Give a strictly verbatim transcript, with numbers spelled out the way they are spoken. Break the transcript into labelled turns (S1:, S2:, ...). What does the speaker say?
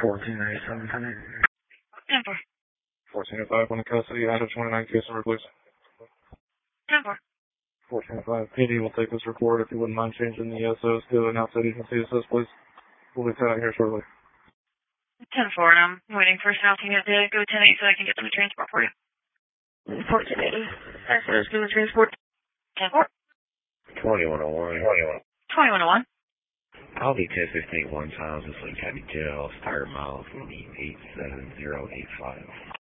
S1: fourteen eighty-seven.
S2: ten four.
S1: fourteen oh five, one in custody, out of twenty-nine, case number, please.
S2: ten four.
S1: fourteen oh five, P D will take this report. If you wouldn't mind changing the S Os to an outside agency assist, please. We'll be out here shortly.
S2: ten four, and I'm waiting for South Unit to go ten eight so I can get them to transport for you.
S3: fourteen eighty. S Os doing transport.
S2: ten four.
S4: twenty-one oh one.
S2: twenty-one oh one.
S4: I'll be ten fifteen one times. This is County Jail. Start miles will be eight seven zero eight five.